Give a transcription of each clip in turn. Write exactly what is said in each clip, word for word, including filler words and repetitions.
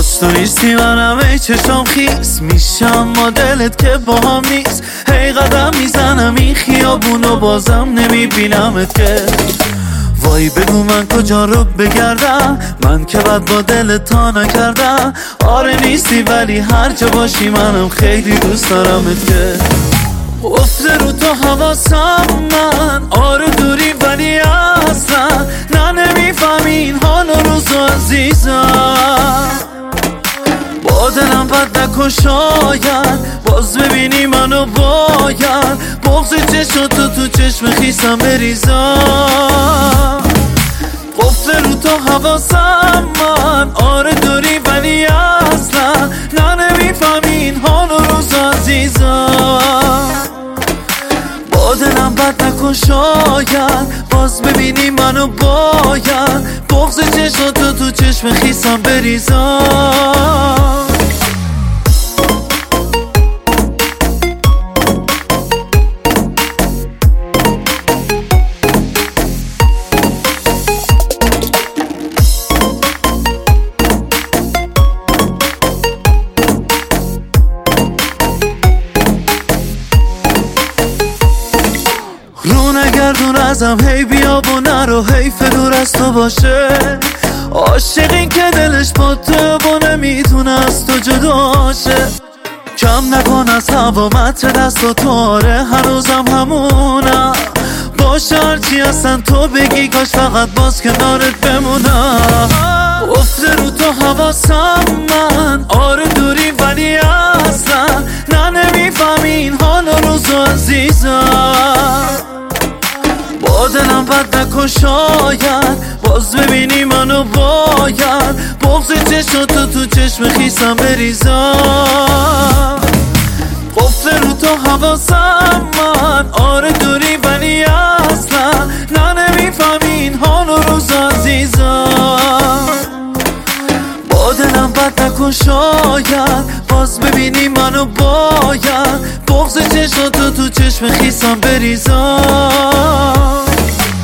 باز تو نیستی منم ای چشام خیس میشم ما دلت که با هم نیست. هی قدم میزنم این خیابونو بازم نمیبینمت که. وای بگو من کجا رو بگردم، من که بد با دلت تا نکردم. آره نیستی ولی هر جا باشی منم خیلی دوست دارمت که. افته رو تو حواسم من، آره دوری ولی اصلا نه نمیفهمی این حال و روزو عزیزم. با دلم بد نکن شاید باز ببینی منو باید بغض چشم تو تو چشم خیسم بریزم. قفل رو تو حواسم من، آره دوری ولی اصلا نه نمیفهمی این حال و روزو عزیزم. با دلم بد نکن شاید باز ببینی منو باید بغض چشم تو تو چشم خیسم بریزم. رو نگردون ازم هی بیا و نرو، حیف دور از تو باشه. عاشقین که دلش با تو و نمیتونه از تو جداشه. کم نکن از هوا متر دست و تو، آره هنوزم همونم. باشه هرچی هستن تو بگی کاش فقط باز کنارت بمونم. افته رو تو حواسم من، آره دوری ولی اصلا نه نمیفهمی این حال و روزو عزیزم. با دلم بد نکن شاید باز ببینی منو باید بغض چشم تو تو چشم خیسم بریزم. قفل رو تو حواسم من، آره دوری ولی اصلا نه نمیفهمی این حال و روز عزیزم. با دلم بد نکن شاید باز ببینی منو باید بغض چشم تو تو چشم خیسم بریزم.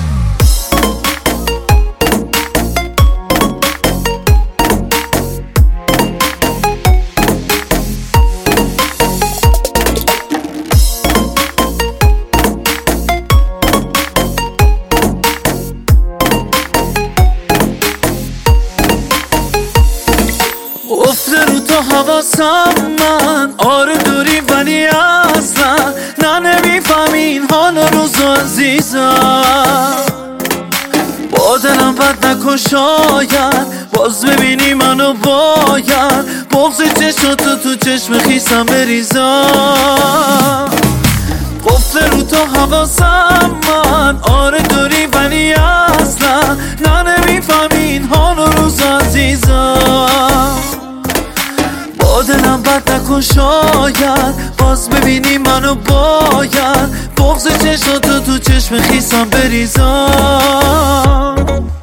افته رو تو حواسم من، آره دوری ولی اصلا نه نمیفهمی این حال و روزو عزیزم. با دلم بد نکن شاید باز ببینی منو باید بغض چشم تو تو چشم خیسم بریزم. قفل رو تو حواسم من، آره دوری ولی اصلا نه نمیفهمی این حال و روزو عزیزم. با دلم بد نکن شاید باز ببینی منو باید بغض چشم تو تو چشم خیسم بریزم.